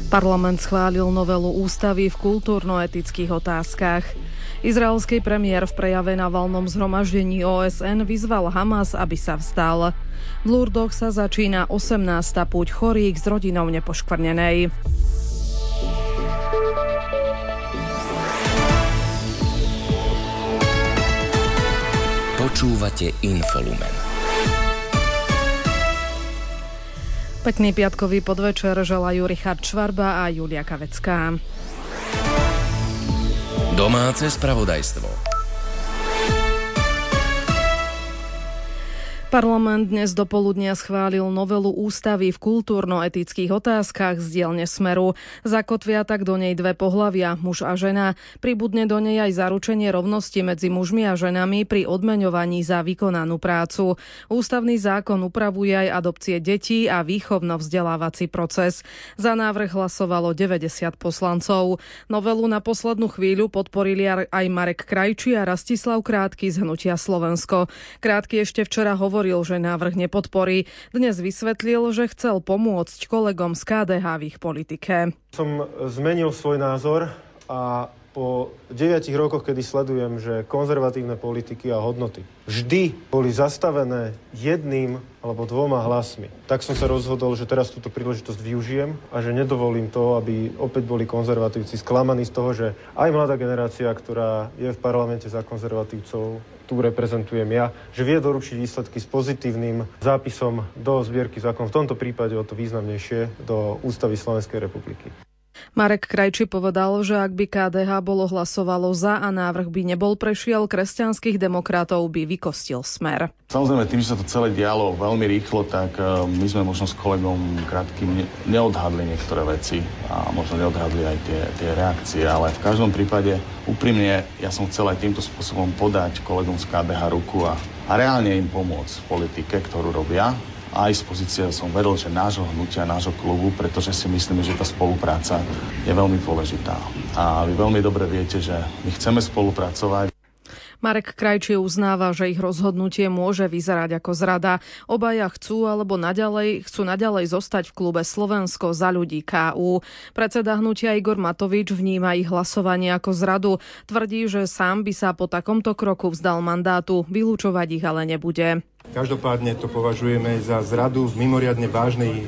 Parlament schválil novelu ústavy v kultúrno-etických otázkach. Izraelský premiér v prejave na valnom zhromaždení OSN vyzval Hamas, aby sa vzdal. V Lurdoch sa začína 18. púť chorých s rodinou nepoškvrnenej. Počúvate Infolumen. Pekný piatkový podvečer želajú Richard Švarba a Julia Kavecká. Domáce spravodajstvo. Parlament dnes dopoludnia schválil novelu ústavy v kultúrno-etických otázkach z dielne Smeru. Zakotvia tak do nej dve pohlavia, muž a žena. Pribudne do nej aj zaručenie rovnosti medzi mužmi a ženami pri odmeňovaní za vykonanú prácu. Ústavný zákon upravuje aj adopcie detí a výchovno-vzdelávací proces. Za návrh hlasovalo 90 poslancov. Novelu na poslednú chvíľu podporili aj Marek Krajčí a Rastislav Krátky z Hnutia Slovensko. Krátky ešte včera hovoril, že návrh nepodporí. Dnes vysvetlil, že chcel pomôcť kolegom z KDH v ich politike. Som zmenil svoj názor a po 9 rokoch, kedy sledujem, že konzervatívne politiky a hodnoty vždy boli zastavené jedným alebo dvoma hlasmi, tak som sa rozhodol, že teraz túto príležitosť využijem a že nedovolím to, aby opäť boli konzervatívci sklamaní z toho, že aj mladá generácia, ktorá je v parlamente za konzervatívcov, tu reprezentujem ja, že vie doručiť výsledky s pozitívnym zápisom do zbierky zákon, v tomto prípade o to významnejšie, do Ústavy Slovenskej republiky. Marek Krajčí povedal, že ak by KDH bolo hlasovalo za a návrh by nebol prešiel, kresťanských demokratov by vykostil Smer. Samozrejme, tým, že sa to celé dialo veľmi rýchlo, tak my sme možno s kolegom Krátkym neodhadli niektoré veci a možno neodhadli aj tie reakcie, ale v každom prípade úprimne ja som chcel aj týmto spôsobom podať kolegom z KDH ruku a reálne im pomôcť v politike, ktorú robia. Aj z pozície som veril, že nášho hnutia, nášho klubu, pretože si myslíme, že tá spolupráca je veľmi dôležitá. A vy veľmi dobre viete, že my chceme spolupracovať. Marek Krajčí uznáva, že ich rozhodnutie môže vyzerať ako zrada. Obaja chcú naďalej zostať v klube Slovensko za ľudí KU. Predseda hnutia Igor Matovič vníma ich hlasovanie ako zradu. Tvrdí, že sám by sa po takomto kroku vzdal mandátu. Vylúčovať ich ale nebude. Každopádne to považujeme za zradu v mimoriadne vážnej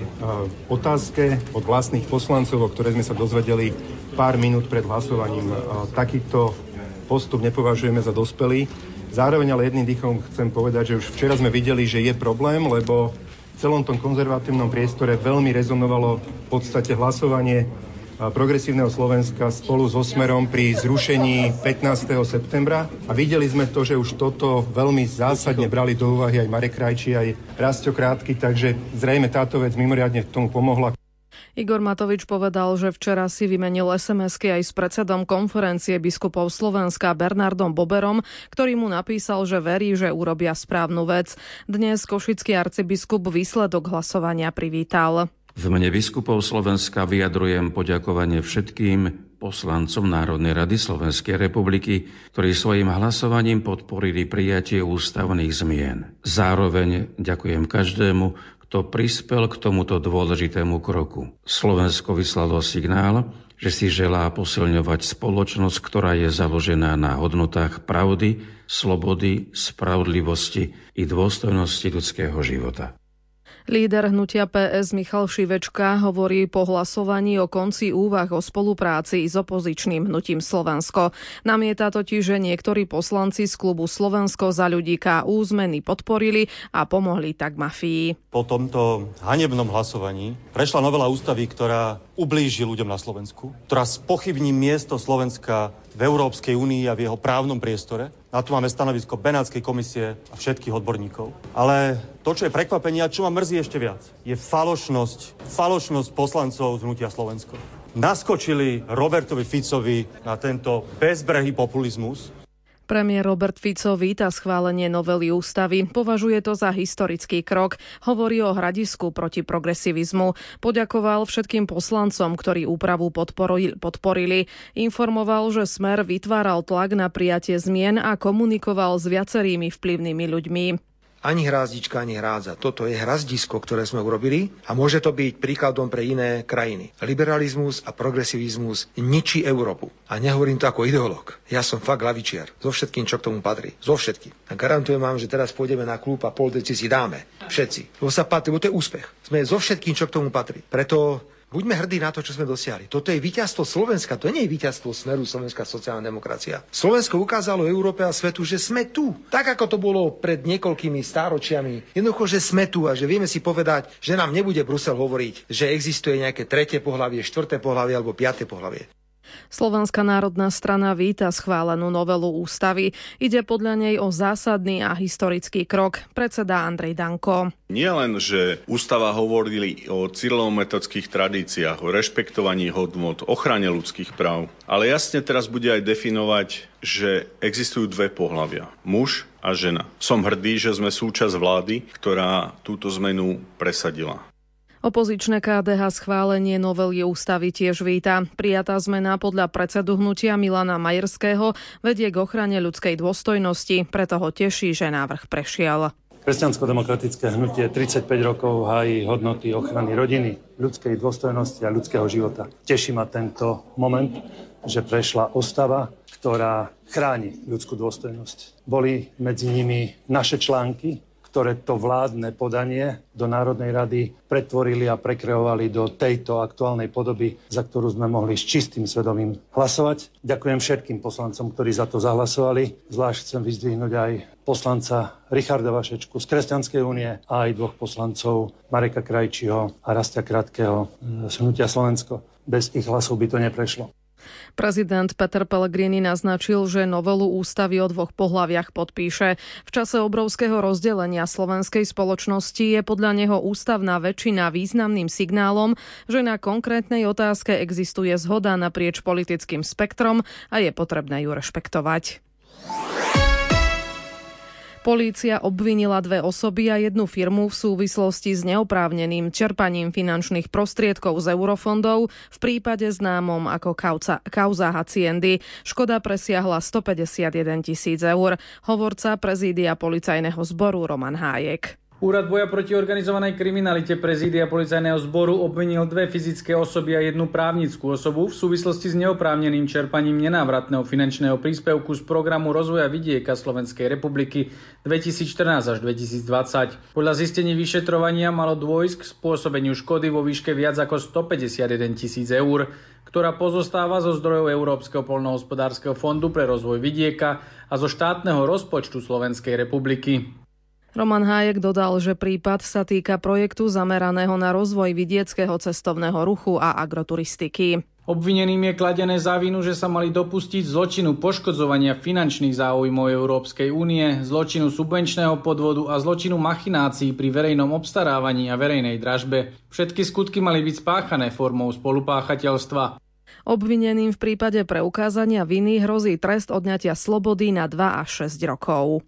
otázke od vlastných poslancov, o ktorej sme sa dozvedeli pár minút pred hlasovaním. Takýto postup nepovažujeme za dospelý. Zároveň ale jedným dýchom chcem povedať, že už včera sme videli, že je problém, lebo v celom tom konzervatívnom priestore veľmi rezonovalo v podstate hlasovanie Progresívneho Slovenska spolu so Smerom pri zrušení 15. septembra. A videli sme to, že už toto veľmi zásadne brali do úvahy aj Marek Krajčí, aj Rastio Krátky, takže zrejme táto vec mimoriadne k tomu pomohla. Igor Matovič povedal, že včera si vymenil SMS-ky aj s predsedom konferencie biskupov Slovenska Bernardom Boberom, ktorý mu napísal, že verí, že urobia správnu vec. Dnes košický arcibiskup výsledok hlasovania privítal. V mene biskupov Slovenska vyjadrujem poďakovanie všetkým poslancom Národnej rady Slovenskej republiky, ktorí svojim hlasovaním podporili prijatie ústavných zmien. Zároveň ďakujem každému, kto prispel k tomuto dôležitému kroku. Slovensko vyslalo signál, že si želá posilňovať spoločnosť, ktorá je založená na hodnotách pravdy, slobody, spravodlivosti i dôstojnosti ľudského života. Líder hnutia PS Michal Šivečka hovorí po hlasovaní o konci úvah o spolupráci s opozičným hnutím Slovensko. Namieta totiž, že niektorí poslanci z klubu Slovensko za ľudí KU zmeny podporili a pomohli tak mafii. Po tomto hanebnom hlasovaní prešla novela ústavy, ktorá ublíži ľuďom na Slovensku, ktorá spochybní miesto Slovenska v Európskej únii a v jeho právnom priestore. Na to máme stanovisko Benátskej komisie a všetkých odborníkov. Ale to, čo je prekvapenie a čo ma mrzí ešte viac, je falošnosť poslancov z Hnutia Slovensko. Naskočili Robertovi Ficovi na tento bezbrehý populizmus. Premiér Robert Fico víta schválenie novely ústavy. Považuje to za historický krok. Hovorí o hradisku proti progresivizmu. Poďakoval všetkým poslancom, ktorí úpravu podporili. Informoval, že Smer vytváral tlak na prijatie zmien a komunikoval s viacerými vplyvnými ľuďmi. ani hrázdička, ani hrádza. Toto je hrazdisko, ktoré sme urobili a môže to byť príkladom pre iné krajiny. Liberalizmus a progresivizmus ničí Európu. A nehovorím to ako ideológ. Ja som fakt lavičiar. So všetkým, čo k tomu patrí. So všetkým. A garantujem vám, že teraz pôjdeme na klub a pol deci si dáme. Všetci. Lebo sa patrí, lebo to je úspech. Sme so všetkým, čo k tomu patrí. Preto buďme hrdí na to, čo sme dosiahli. Toto je víťazstvo Slovenska, to nie je víťazstvo Smeru, slovenská sociálna demokracia. Slovensko ukázalo Európe a svetu, že sme tu. Tak, ako to bolo pred niekoľkými stáročiami. Jednoducho, že sme tu a že vieme si povedať, že nám nebude Brusel hovoriť, že existuje nejaké tretie pohlavie, štvrté pohlavie alebo piate pohlavie. Slovenská národná strana víta schválenú novelu ústavy. Ide podľa nej o zásadný a historický krok. Predseda Andrej Danko. Nie len, že ústava hovorili o cyrilometodských tradíciách, o rešpektovaní hodnôt, ochrane ľudských práv, ale jasne teraz bude aj definovať, že existujú dve pohlavia. Muž a žena. Som hrdý, že sme súčasť vlády, ktorá túto zmenu presadila. Opozičné KDH schválenie novely ústavy tiež víta. Prijatá zmena podľa predsedu hnutia Milana Majerského vedie k ochrane ľudskej dôstojnosti, preto ho teší, že návrh prešiel. Kresťansko-demokratické hnutie 35 rokov hájí hodnoty ochrany rodiny, ľudskej dôstojnosti a ľudského života. Teší ma tento moment, že prešla ústava, ktorá chráni ľudskú dôstojnosť. Boli medzi nimi naše články, ktoré to vládne podanie do Národnej rady pretvorili a prekreovali do tejto aktuálnej podoby, za ktorú sme mohli s čistým svedomím hlasovať. Ďakujem všetkým poslancom, ktorí za to zahlasovali. Zvlášť chcem vyzdvihnúť aj poslanca Richarda Vašečku z Kresťanskej únie a aj dvoch poslancov Mareka Krajčího a Rastia Krátkeho z hnutia Slovensko. Bez ich hlasov by to neprešlo. Prezident Peter Pellegrini naznačil, že novelu ústavy o dvoch pohlaviach podpíše. V čase obrovského rozdelenia slovenskej spoločnosti je podľa neho ústavná väčšina významným signálom, že na konkrétnej otázke existuje zhoda naprieč politickým spektrom a je potrebné ju rešpektovať. Polícia obvinila 2 osoby a 1 firmu v súvislosti s neoprávneným čerpaním finančných prostriedkov z eurofondov v prípade známom ako kauza Haciendy. Škoda presiahla 151 000 eur. Hovorca prezídia policajného zboru Roman Hájek. Úrad boja proti organizovanej kriminalite prezídia policajného zboru obvinil 2 fyzické osoby a 1 právnickú osobu v súvislosti s neoprávneným čerpaním nenávratného finančného príspevku z programu rozvoja vidieka Slovenskej republiky 2014 až 2020. Podľa zistení vyšetrovania malo dôjsť k spôsobeniu škody vo výške viac ako 151 000 eur, ktorá pozostáva zo zdrojov Európskeho poľnohospodárskeho fondu pre rozvoj vidieka a zo štátneho rozpočtu Slovenskej republiky. Roman Hájek dodal, že prípad sa týka projektu zameraného na rozvoj vidieckého cestovného ruchu a agroturistiky. Obvineným je kladené za vinu, že sa mali dopustiť zločinu poškodzovania finančných záujmov Európskej únie, zločinu subvenčného podvodu a zločinu machinácií pri verejnom obstarávaní a verejnej dražbe. Všetky skutky mali byť spáchané formou spolupáchateľstva. Obvineným v prípade preukázania viny hrozí trest odňatia slobody na 2 až 6 rokov.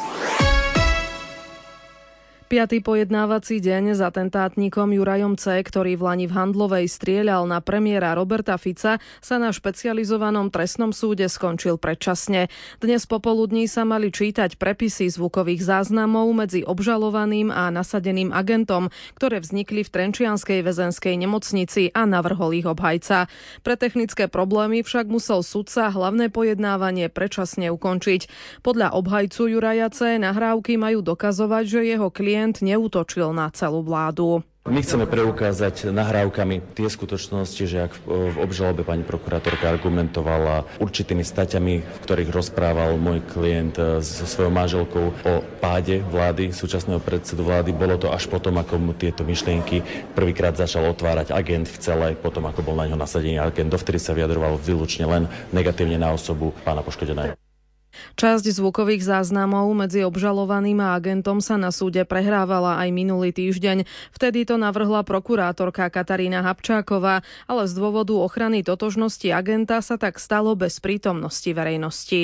5. pojednávací deň s atentátnikom Jurajom C., ktorý v lani v Handlovej strieľal na premiéra Roberta Fica, sa na špecializovanom trestnom súde skončil predčasne. Dnes popoludní sa mali čítať prepisy zvukových záznamov medzi obžalovaným a nasadeným agentom, ktoré vznikli v Trenčianskej väzenskej nemocnici a navrhol ich obhajca. Pre technické problémy však musel sudca hlavné pojednávanie predčasne ukončiť. Podľa obhajcu Juraja C. nahrávky majú dokazovať, že jeho klient neútočil na celú vládu. My chceme preukázať nahrávkami tie skutočnosti, že ak v obžalobe pani prokurátorka argumentovala určitými staťami, v ktorých rozprával môj klient so svojou manželkou o páde vlády, súčasného predsedu vlády, bolo to až potom, ako mu tieto myšlienky prvýkrát začal otvárať agent v celej, potom ako bol na ňo nasadený agent, dovtedy sa vyjadroval výlučne len negatívne na osobu pána poškodeného. Časť zvukových záznamov medzi obžalovaným a agentom sa na súde prehrávala aj minulý týždeň. Vtedy to navrhla prokurátorka Katarína Habčáková, ale z dôvodu ochrany totožnosti agenta sa tak stalo bez prítomnosti verejnosti.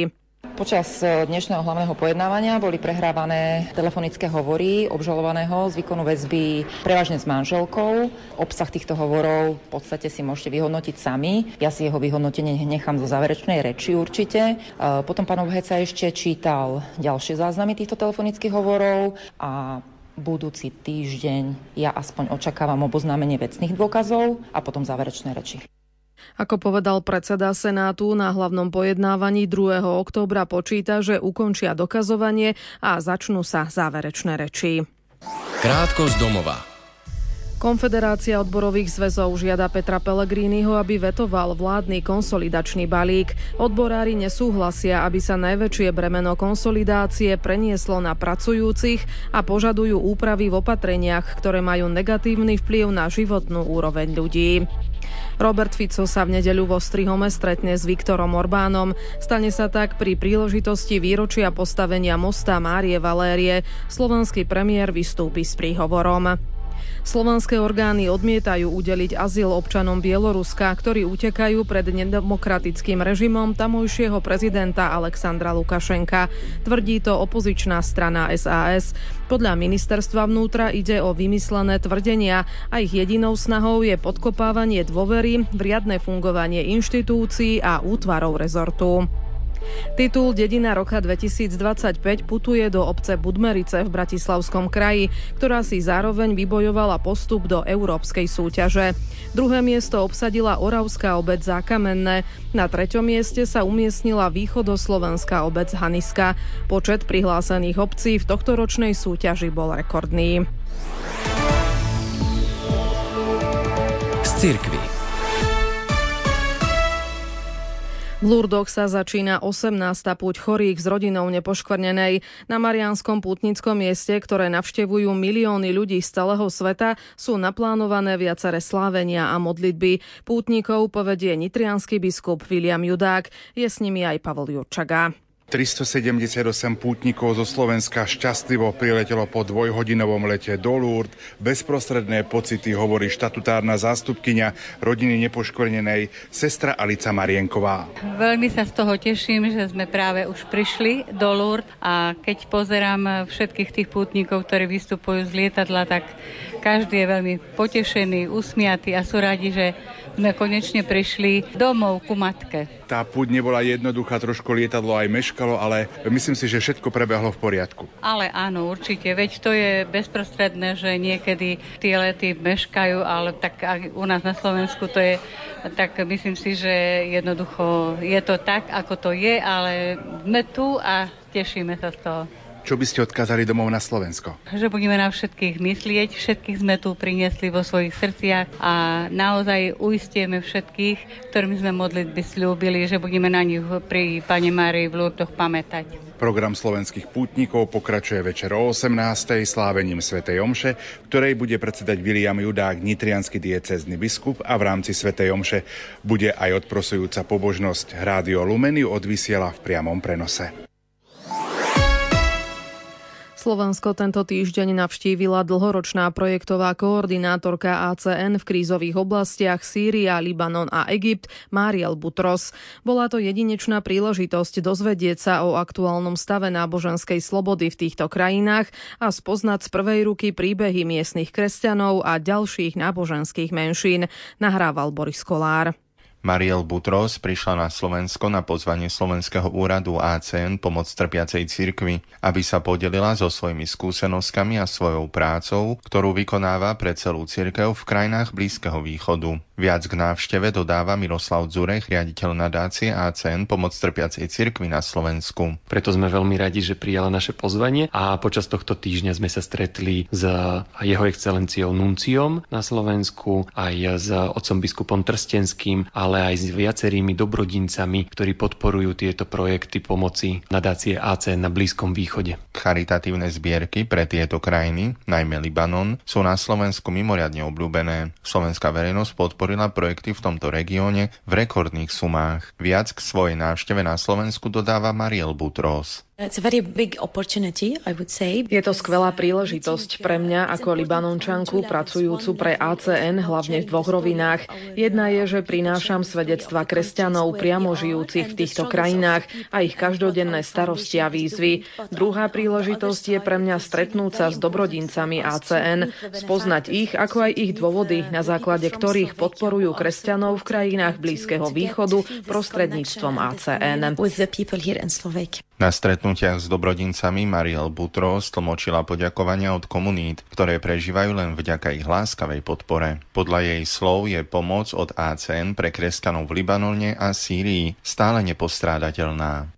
Počas dnešného hlavného pojednávania boli prehrávané telefonické hovory obžalovaného z výkonu väzby prevažne s manželkou. Obsah týchto hovorov v podstate si môžete vyhodnotiť sami. Ja si jeho vyhodnotenie nechám zo záverečnej reči určite. Potom pán obhajca ešte čítal ďalšie záznamy týchto telefonických hovorov a budúci týždeň ja aspoň očakávam oboznámenie vecných dôkazov a potom záverečné reči. Ako povedal predseda Senátu, na hlavnom pojednávaní 2. októbra počíta, že ukončia dokazovanie a začnú sa záverečné reči. Krátko z domova. Konfederácia odborových zväzov žiada Petra Pellegriniho, aby vetoval vládny konsolidačný balík. Odborári nesúhlasia, aby sa najväčšie bremeno konsolidácie prenieslo na pracujúcich a požadujú úpravy v opatreniach, ktoré majú negatívny vplyv na životnú úroveň ľudí. Robert Fico sa v nedeľu vo Strihome stretne s Viktorom Orbánom. Stane sa tak pri príležitosti výročia postavenia mosta Márie Valérie. Slovenský premiér vystúpi s príhovorom. Slovenské orgány odmietajú udeliť azyl občanom Bieloruska, ktorí utekajú pred nedemokratickým režimom tamojšieho prezidenta Alexandra Lukašenka. Tvrdí to opozičná strana SAS. Podľa ministerstva vnútra ide o vymyslené tvrdenia a ich jedinou snahou je podkopávanie dôvery v riadne fungovanie inštitúcií a útvarov rezortu. Titul Dedina roka 2025 putuje do obce Budmerice v Bratislavskom kraji, ktorá si zároveň vybojovala postup do európskej súťaže. Druhé miesto obsadila oravská obec Zákamenné. Na 3. mieste sa umiestnila východoslovenská obec Haniska. Počet prihlásených obcí v tohtoročnej súťaži bol rekordný. Z cirkvi. V Lurdoch sa začína 18. púť chorých s rodinou nepoškvrnenej. Na Mariánskom pútnickom mieste, ktoré navštevujú milióny ľudí z celého sveta, sú naplánované viaceré slávenia a modlitby. Pútnikov povedie nitriansky biskup Viliam Judák. Je s nimi aj Pavol Jurčaga. 378 pútnikov zo Slovenska šťastlivo priletelo po dvojhodinovom lete do Lourdes. Bezprostredné pocity hovorí štatutárna zástupkyňa rodiny nepoškvrnenej sestra Alica Marienková. Veľmi sa z toho teším, že sme práve už prišli do Lourdes a keď pozerám všetkých tých pútnikov, ktorí vystupujú z lietadla, tak každý je veľmi potešený, usmiatý a sú radi, že sme konečne prišli domov ku matke. Tá púť nebola jednoduchá, trošku lietadlo aj meškalo, ale myslím si, že všetko prebehlo v poriadku. Ale áno, určite, veď to je bezprostredné, že niekedy tie lety meškajú, ale tak u nás na Slovensku to je, tak myslím si, že jednoducho je to tak, ako to je, ale sme tu a tešíme sa z toho. Čo by ste odkázali domov na Slovensko? Že budeme na všetkých myslieť, všetkých sme tu priniesli vo svojich srdciach a naozaj uistieme všetkých, ktorým sme modlitby sľúbili, že budeme na nich pri Pane Márii v Lurdoch pamätať. Program slovenských pútnikov pokračuje večer o 18:00 slávením svätej omše, v ktorej bude predsedať Viliam Judák, nitriansky diecézny biskup, a v rámci svätej omše bude aj odprosujúca pobožnosť. Rádio Lumen ju odvysiela v priamom prenose. Slovensko tento týždeň navštívila dlhoročná projektová koordinátorka ACN v krízových oblastiach Sýria, Libanon a Egypt Mariel Butros. Bola to jedinečná príležitosť dozvedieť sa o aktuálnom stave náboženskej slobody v týchto krajinách a spoznať z prvej ruky príbehy miestnych kresťanov a ďalších náboženských menšín, nahrával Boris Kolár. Mariel Butros prišla na Slovensko na pozvanie Slovenského úradu ACN Pomoc trpiacej cirkvi, aby sa podelila so svojimi skúsenosťami a svojou prácou, ktorú vykonáva pre celú cirkev v krajinách Blízkeho východu. Viac k návšteve dodáva Miroslav Dzurech, riaditeľ nadácie ACN Pomoc trpiacej cirkvi na Slovensku. Preto sme veľmi radi, že prijala naše pozvanie a počas tohto týždňa sme sa stretli s jeho excelenciou nunciom na Slovensku, aj s otcom biskupom Trstenským, ale aj s viacerými dobrodincami, ktorí podporujú tieto projekty pomoci nadácie ACN na Blízkom východe. Charitatívne zbierky pre tieto krajiny, najmä Libanon, sú na Slovensku mimoriadne obľúbené. Slovenská verejnosť podporila projekty v tomto regióne v rekordných sumách. Viac k svojej návšteve na Slovensku dodáva Mariel Butros. Je to skvelá príležitosť pre mňa ako Libanončanku pracujúcu pre ACN hlavne v dvoch rovinách. Jedna je, že prinášam svedectva kresťanov priamo žijúcich v týchto krajinách a ich každodenné starosti a výzvy. Druhá príležitosť je pre mňa stretnúť sa s dobrodincami ACN, spoznať ich, ako aj ich dôvody, na základe ktorých podporujú kresťanov v krajinách Blízkeho východu prostredníctvom ACN. Na stretnutiach s dobrodincami Mariel Butros tlmočila poďakovania od komunít, ktoré prežívajú len vďaka ich láskavej podpore. Podľa jej slov je pomoc od ACN pre kresťanov v Libanone a Sýrii stále nepostrádateľná.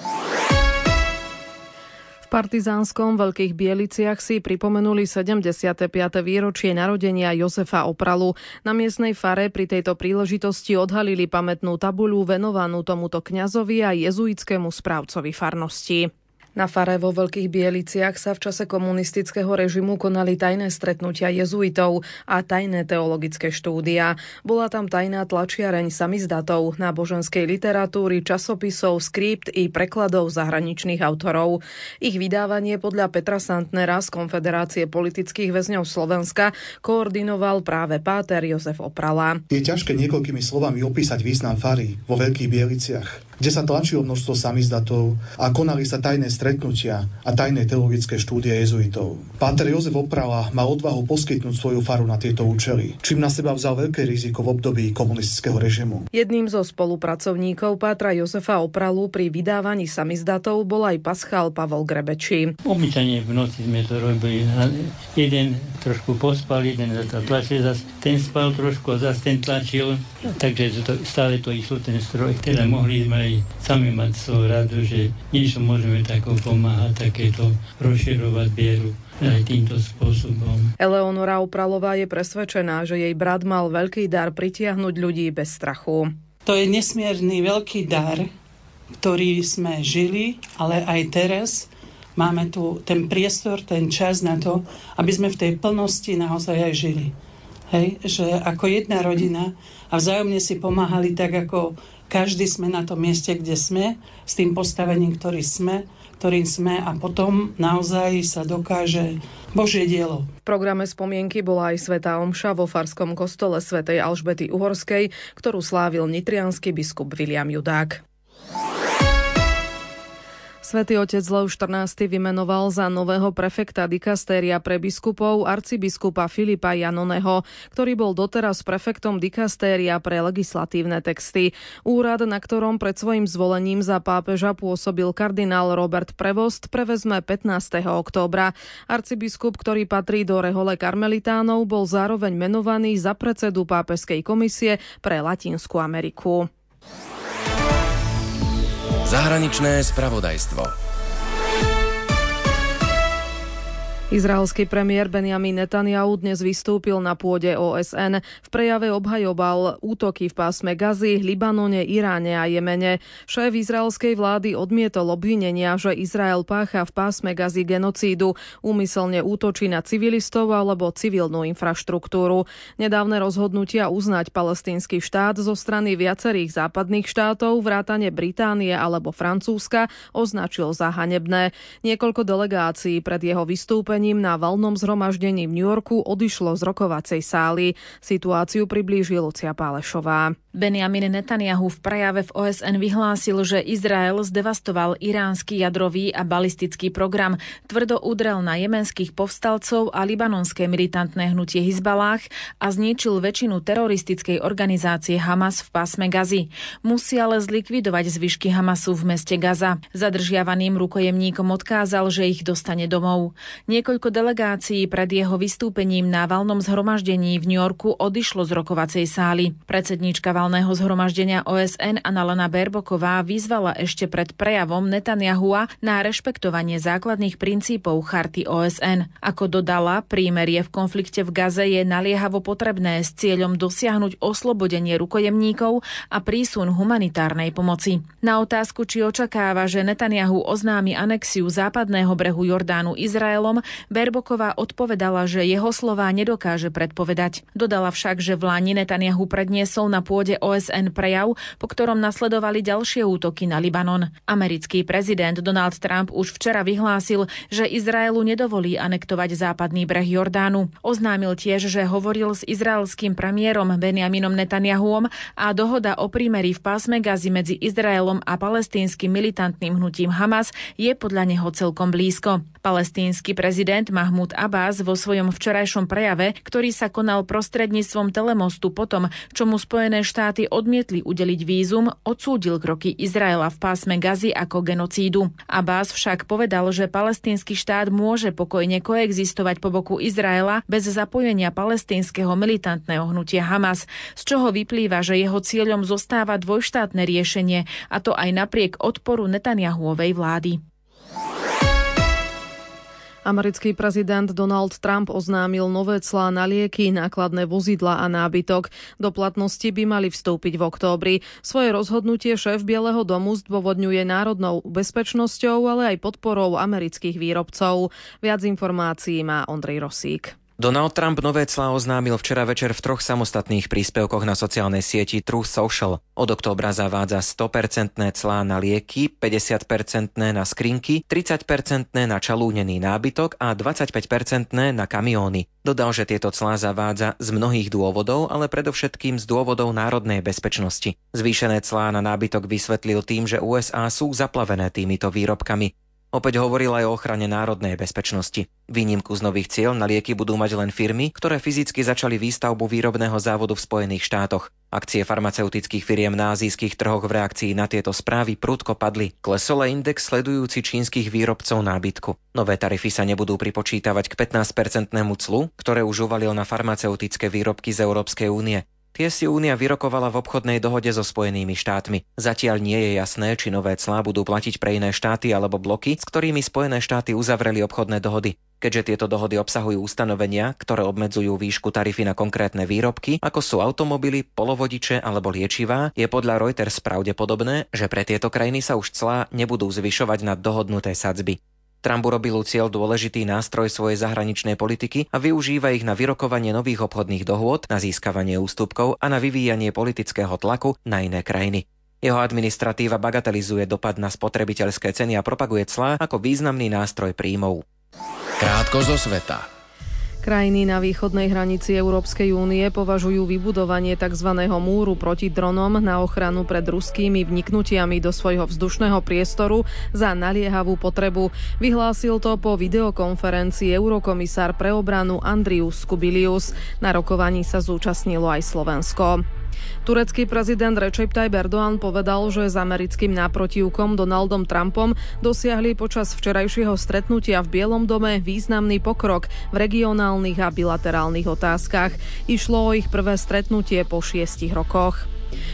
V Partizánskom Veľkých Bieliciach si pripomenuli 75. výročie narodenia Jozefa Opralu. Na miestnej fare pri tejto príležitosti odhalili pamätnú tabuľu venovanú tomuto kňazovi a jezuitskému správcovi farnosti. Na fare vo Veľkých Bieliciach sa v čase komunistického režimu konali tajné stretnutia jezuitov a tajné teologické štúdia. Bola tam tajná tlačiareň samizdatov, náboženskej literatúry, časopisov, skript i prekladov zahraničných autorov. Ich vydávanie podľa Petra Santnera z Konfederácie politických väzňov Slovenska koordinoval práve páter Jozef Oprala. Je ťažké niekoľkými slovami opísať význam fary vo Veľkých Bieliciach, kde sa tlačilo množstvo samizdatov a konali sa tajné stretnutia a tajné teologické štúdie jezuitov. Páter Jozef Oprala mal odvahu poskytnúť svoju faru na tieto účely, čím na seba vzal veľké riziko v období komunistického režimu. Jedným zo spolupracovníkov pátra Jozefa Opralu pri vydávaní samizdatov bol aj paschál Pavel Grebeči. Obyčajne v noci sme to robili. Jeden trošku pospal, jeden tlačil, ten spal trošku a zase ten tlačil, takže stále to išlo ten stroj. Teda mohli sme aj sami mať svoju radu, že niečo môžeme tako pomáhať, takéto rozširovať vieru aj týmto spôsobom. Eleonora Opralová je presvedčená, že jej brat mal veľký dar pritiahnuť ľudí bez strachu. To je nesmierny veľký dar, ktorý sme žili, ale aj teraz máme tu ten priestor, ten čas na to, aby sme v tej plnosti naozaj aj žili. Hej, že ako jedna rodina a vzájomne si pomáhali tak, ako každý sme na tom mieste, kde sme, s tým postavením, ktorým sme a potom naozaj sa dokáže Božie dielo. V programe spomienky bola aj svätá omša vo farskom kostole svätej Alžbety Uhorskej, ktorú slávil nitriansky biskup Viliam Judák. Svätý otec Lev XIV vymenoval za nového prefekta dikastéria pre biskupov arcibiskupa Filipa Janoneho, ktorý bol doteraz prefektom dikastéria pre legislatívne texty. Úrad, na ktorom pred svojím zvolením za pápeža pôsobil kardinál Robert Prevost, prevezme 15. októbra. Arcibiskup, ktorý patrí do rehole karmelitánov, bol zároveň menovaný za predsedu pápežskej komisie pre Latinskú Ameriku. Zahraničné spravodajstvo. Izraelský premiér Benjamin Netanjahu dnes vystúpil na pôde OSN. V prejave obhajoval útoky v pásme Gazy, Libanone, Iráne a Jemene. Šéf izraelskej vlády odmietol obvinenia, že Izrael pácha v pásme Gazy genocídu, úmyselne útočí na civilistov alebo civilnú infraštruktúru. Nedávne rozhodnutia uznať palestínsky štát zo strany viacerých západných štátov, vrátane Británie alebo Francúzska, označil za hanebné. Niekoľko delegácií pred jeho vystúpením na valnom zhromaždení v New Yorku odišlo z rokovacej sály. Situáciu priblíži Lucia Pálešová. Benjamin Netanjahu v prejave v OSN vyhlásil, že Izrael zdevastoval iránsky jadrový a balistický program, tvrdo udrel na jemenských povstalcov a libanonské militantné hnutie Hizbalách a zničil väčšinu teroristickej organizácie Hamas v pásme Gazy. Musí ale zlikvidovať zvyšky Hamasu v meste Gaza. Zadržiavaným rukojemníkom odkázal, že ich dostane domov. Niekoľko delegácií pred jeho vystúpením na valnom zhromaždení v New Yorku odišlo z rokovacej sály. Predsedníčka valného zhromaždenia OSN Annalena Baerbocková vyzvala ešte pred prejavom Netanyahua na rešpektovanie základných princípov charty OSN. Ako dodala, prímerie v konflikte v Gaze je naliehavo potrebné s cieľom dosiahnuť oslobodenie rukojemníkov a prísun humanitárnej pomoci. Na otázku, či očakáva, že Netanjahu oznámi anexiu západného brehu Jordánu Izraelom, Baerbocková odpovedala, že jeho slová nedokáže predpovedať. Dodala však, že v lani Netanjahu predniesol na pôde OSN prejav, po ktorom nasledovali ďalšie útoky na Libanon. Americký prezident Donald Trump už včera vyhlásil, že Izraelu nedovolí anektovať západný breh Jordánu. Oznámil tiež, že hovoril s izraelským premiérom Benjaminom Netanjahum a dohoda o prímeri v pásme Gazy medzi Izraelom a palestínskym militantným hnutím Hamas je podľa neho celkom blízko. Palestínsky prezident Mahmud Abbas vo svojom včerajšom prejave, ktorý sa konal prostredníctvom telemostu potom, čo mu Spojené štáty odmietli udeliť vízum, odsúdil kroky Izraela v pásme Gazy ako genocídu. Abbas však povedal, že palestínsky štát môže pokojne koexistovať po boku Izraela bez zapojenia palestínskeho militantného hnutia Hamas, z čoho vyplýva, že jeho cieľom zostáva dvojštátne riešenie, a to aj napriek odporu Netanjahuovej vlády. Americký prezident Donald Trump oznámil nové clá na lieky, nákladné vozidlá a nábytok. Do platnosti by mali vstúpiť v októbri. Svoje rozhodnutie šéf Bieleho domu zdôvodňuje národnou bezpečnosťou, ale aj podporou amerických výrobcov. Viac informácií má Ondrej Rosík. Donald Trump nové clá oznámil včera večer v 3 samostatných príspevkoch na sociálnej sieti Truth Social. Od októbra zavádza 100% clá na lieky, 50% na skrinky, 30% na čalúnený nábytok a 25% na kamióny. Dodal, že tieto clá zavádza z mnohých dôvodov, ale predovšetkým z dôvodov národnej bezpečnosti. Zvýšené clá na nábytok vysvetlil tým, že USA sú zaplavené týmito výrobkami. Opäť hovoril aj o ochrane národnej bezpečnosti. Výnimku z nových cieľ na lieky budú mať len firmy, ktoré fyzicky začali výstavbu výrobného závodu v Spojených štátoch. Akcie farmaceutických firiem na azijských trhoch v reakcii na tieto správy prudko padli. Klesol aj index sledujúci čínskych výrobcov nábytku. Nové tarify sa nebudú pripočítavať k 15% clu, ktoré už uvalil na farmaceutické výrobky z Európskej únie. Tie si Únia vyrokovala v obchodnej dohode so Spojenými štátmi. Zatiaľ nie je jasné, či nové clá budú platiť pre iné štáty alebo bloky, s ktorými Spojené štáty uzavreli obchodné dohody. Keďže tieto dohody obsahujú ustanovenia, ktoré obmedzujú výšku tarify na konkrétne výrobky, ako sú automobily, polovodiče alebo liečivá, je podľa Reuters pravdepodobné, že pre tieto krajiny sa už clá nebudú zvyšovať nad dohodnuté sadzby. Trump urobil cieľ dôležitý nástroj svojej zahraničnej politiky a využíva ich na vyrokovanie nových obchodných dohôd, na získavanie ústupkov a na vyvíjanie politického tlaku na iné krajiny. Jeho administratíva bagatelizuje dopad na spotrebiteľské ceny a propaguje clá ako významný nástroj príjmov. Krátko zo sveta. Krajiny na východnej hranici Európskej únie považujú vybudovanie tzv. Múru proti dronom na ochranu pred ruskými vniknutiami do svojho vzdušného priestoru za naliehavú potrebu. Vyhlásil to po videokonferencii eurokomisár pre obranu Andrius Kubilius. Na rokovaní sa zúčastnilo aj Slovensko. Turecký prezident Recep Tayyip Erdoğan povedal, že s americkým náprotivkom Donaldom Trumpom dosiahli počas včerajšieho stretnutia v Bielom dome významný pokrok v regionálnych a bilaterálnych otázkach. Išlo o ich prvé stretnutie po 6 rokoch.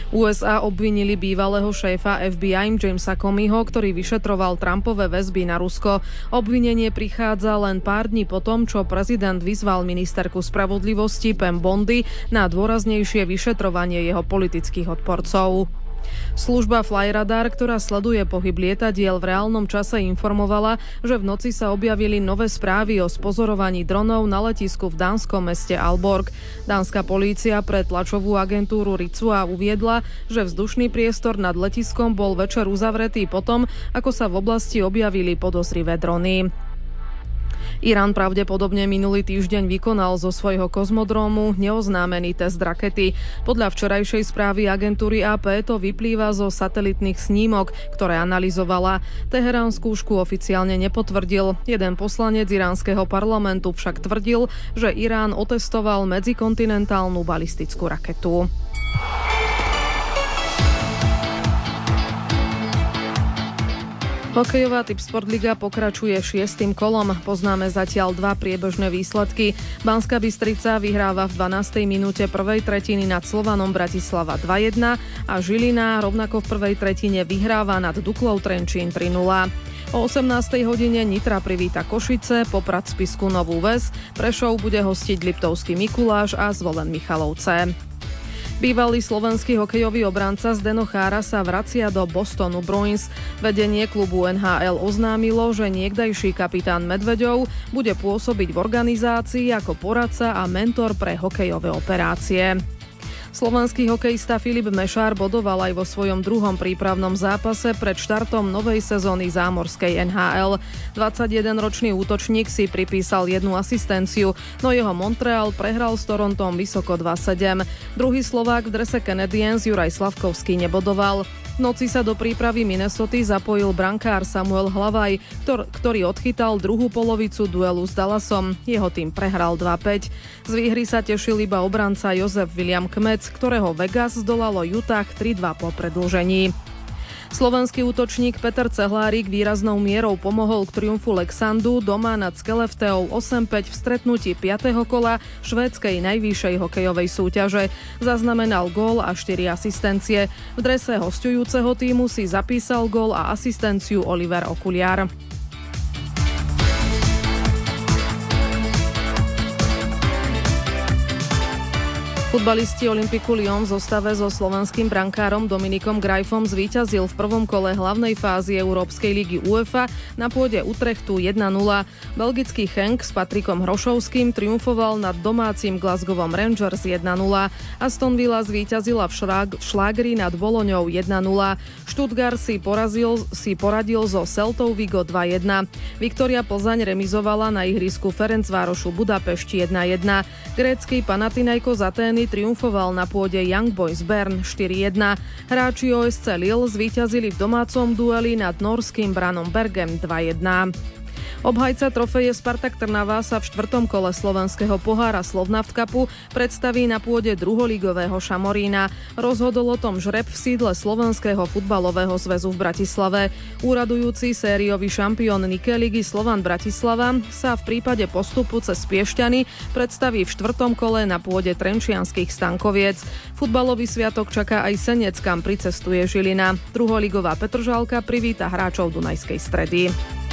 USA obvinili bývalého šéfa FBI Jamesa Comeyho, ktorý vyšetroval Trumpové väzby na Rusko. Obvinenie prichádza len pár dní po tom, čo prezident vyzval ministerku spravodlivosti Pam Bondi na dôraznejšie vyšetrovanie jeho politických odporcov. Služba Flyradar, ktorá sleduje pohyb lietadiel v reálnom čase, informovala, že v noci sa objavili nové správy o spozorovaní dronov na letisku v dánskom meste Aalborg. Dánska polícia pre tlačovú agentúru Ritsua uviedla, že vzdušný priestor nad letiskom bol večer uzavretý potom, ako sa v oblasti objavili podozrivé drony. Irán pravdepodobne minulý týždeň vykonal zo svojho kozmodrómu neoznámený test rakety. Podľa včerajšej správy agentúry AP to vyplýva zo satelitných snímok, ktoré analyzovala. Teherán skúšku oficiálne nepotvrdil. Jeden poslanec iránskeho parlamentu však tvrdil, že Irán otestoval medzikontinentálnu balistickú raketu. Hokejová Tipsport Liga pokračuje 6. kolom. Poznáme zatiaľ 2 priebežné výsledky. Banská Bystrica vyhráva v 12. minúte prvej tretiny nad Slovanom Bratislava 2-1 a Žilina rovnako v prvej tretine vyhráva nad Duklou Trenčín 3-0. O 18. hodine Nitra privíta Košice, Poprad Spisku Novú Ves, Prešov bude hostiť Liptovský Mikuláš a Zvolen Michalovce. Bývalý slovenský hokejový obranca Zdeno Chára sa vracia do Bostonu Bruins. Vedenie klubu NHL oznámilo, že niekdajší kapitán Medveďov bude pôsobiť v organizácii ako poradca a mentor pre hokejové operácie. Slovenský hokejista Filip Mešár bodoval aj vo svojom druhom prípravnom zápase pred štartom novej sezóny zámorskej NHL. 21-ročný útočník si pripísal 1 asistenciu, no jeho Montreal prehral s Torontom vysoko 2-7. Druhý Slovák v drese Canadiens Juraj Slavkovský nebodoval. V noci sa do prípravy Minnesoty zapojil brankár Samuel Hlavaj, ktorý odchytal druhú polovicu duelu s Dallasom. Jeho tým prehral 2-5. Z výhry sa tešil iba obranca Jozef William Kmec, ktorého Vegas zdolalo Utah 3-2 po predĺžení. Slovenský útočník Peter Cehlárik výraznou mierou pomohol k triumfu Lexandu doma nad Skellefteou 8-5 v stretnutí 5. kola švédskej najvyššej hokejovej súťaže. Zaznamenal gól a 4 asistencie. V drese hosťujúceho tímu si zapísal gól a asistenciu Oliver Okuliar. Futbalisti Olympiku Lyon v zostave so slovenským brankárom Dominikom Grajfom zvíťazil v prvom kole hlavnej fázy Európskej ligy UEFA na pôde Utrechtu 1-0. Belgický Genk s Patrikom Hrošovským triumfoval nad domácim Glasgowom Rangers 1-0. Aston Villa zvíťazila v šlágri nad Boloňou 1-0. Stuttgart si poradil so Celtou Vigo 2-1. Viktoria Plzaň remizovala na ihrisku Ferencvárošu Budapešť 1-1. Grécky Panathinaikos Atény triumfoval na pôde Young Boys Bern 4-1. Hráči OSC Lille zvíťazili v domácom dueli nad norským Branom Bergem 2-1. Obhajca trofeje Spartak Trnava sa v 4. kole slovenského pohára Slovnaft Cupu predstaví na pôde druholigového Šamorína. Rozhodol o tom žreb v sídle Slovenského futbalového zväzu v Bratislave. Úradujúci sériový šampión Nike ligy Slovan Bratislava sa v prípade postupu cez Piešťany predstaví v 4. kole na pôde Trenčianskych Stankoviec. Futbalový sviatok čaká aj Senec, kam pricestuje Žilina. Druholigová Petržalka privíta hráčov Dunajskej Stredy.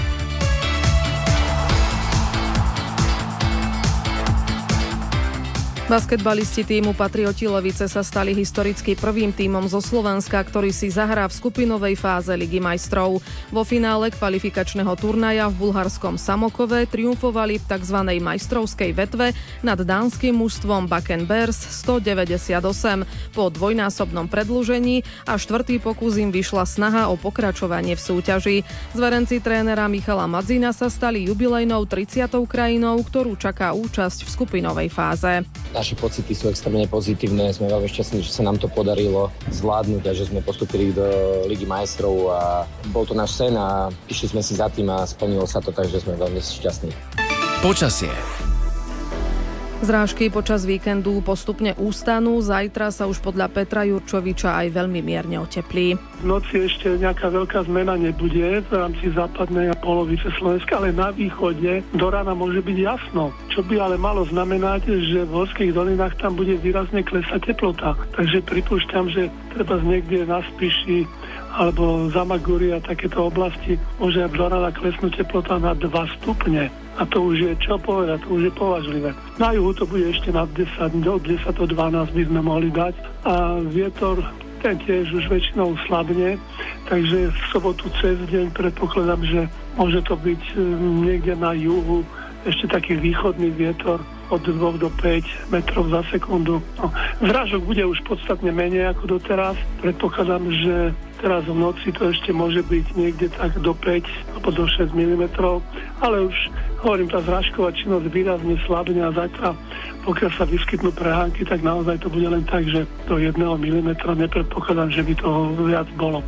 Basketbalisti tímu Patrioti Levice sa stali historicky prvým tímom zo Slovenska, ktorý si zahrá v skupinovej fáze Ligy majstrov. Vo finále kvalifikačného turnaja v bulharskom Samokove triumfovali v tzv. Majstrovskej vetve nad dánskym mužstvom Bakken Bears 198. Po dvojnásobnom predĺžení a štvrtý pokus im vyšla snaha o pokračovanie v súťaži. Zverenci trénera Michala Madzina sa stali jubilejnou 30. krajinou, ktorú čaká účasť v skupinovej fáze. Naše pocity sú extrémne pozitívne, sme veľmi šťastní, že sa nám to podarilo zvládnuť a že sme postúpili do Ligy majstrov a bol to náš sen a išli sme si za tým a splnilo sa to, takže sme veľmi šťastní. Počasie. Zrážky počas víkendu postupne ústanú, zajtra sa už podľa Petra Jurčoviča aj veľmi mierne oteplí. V noci ešte nejaká veľká zmena nebude v rámci západnej polovice Slovenska, ale na východe do rána môže byť jasno, čo by ale malo znamenať, že v horských dolinách tam bude výrazne klesať teplota. Takže pripúšťam, že treba niekde na Spiši alebo za Magúri a takéto oblasti môže do rána klesnúť teplota na 2 stupne. A to už je čo povedať, to už je považlivé. Na juhu to bude ešte nad 10, do 10 do 12 by sme mohli dať. A vietor, ten tiež už väčšinou slabne, takže v sobotu cez deň predpokladám, že môže to byť niekde na juhu ešte taký východný vietor od 2 do 5 metrov za sekundu. No, zrážok bude už podstatne menej ako doteraz. Predpokladám, že teraz v noci to ešte môže byť niekde tak do 5 alebo do 6 mm, ale už hovorím, tá zrážková činnosť výrazne slabne a zajtra, pokiaľ sa vyskytnú prehánky, tak naozaj to bude len tak, že do 1 mm nepredpokladám, že by toho viac bolo.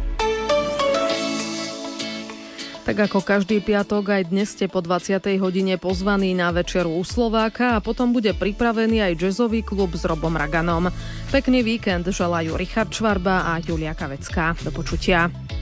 Tak ako každý piatok, aj dnes ste po 20. hodine pozvaní na večeru u Slováka a potom bude pripravený aj jazzový klub s Robom Raganom. Pekný víkend želajú Richard Švarba a Julia Kavecká. Do počutia.